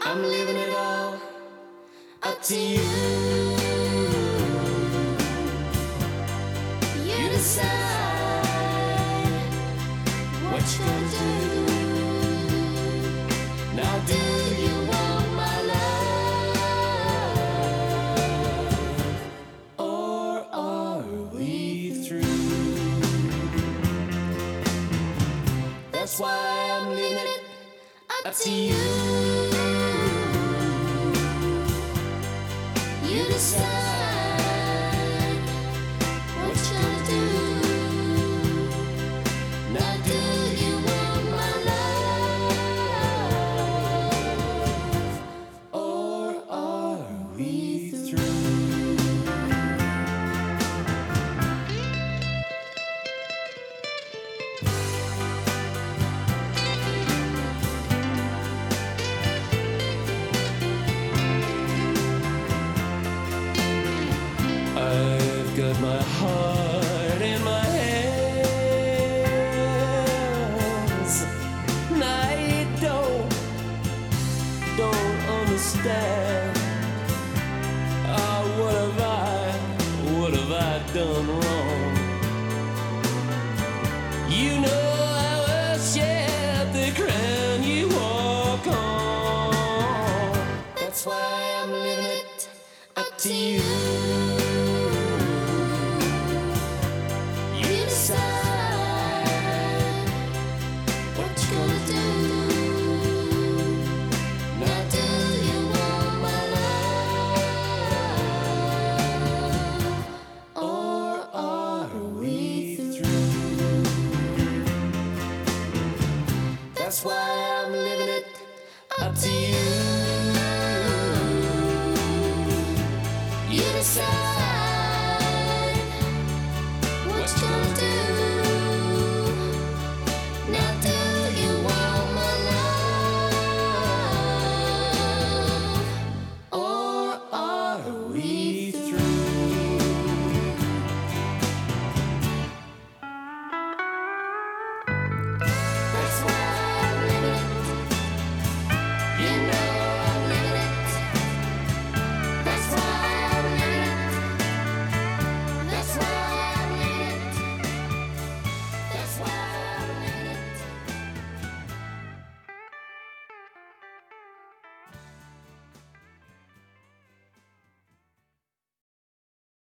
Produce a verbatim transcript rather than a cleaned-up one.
I'm leaving it all up to you. You decide what you're gonna do. Now do you want my love, or are we through? That's why I'm leaving it up to you. You decide what you're gonna do. Now do you want my love, or are we through? I've got my heart in my hands. And I don't, don't understand. Ah, what have I, what have I done wrong? You know I will shed the crown you walk on. That's why I'm leaving it up to you. That's why I'm leaving it up to you. You decide.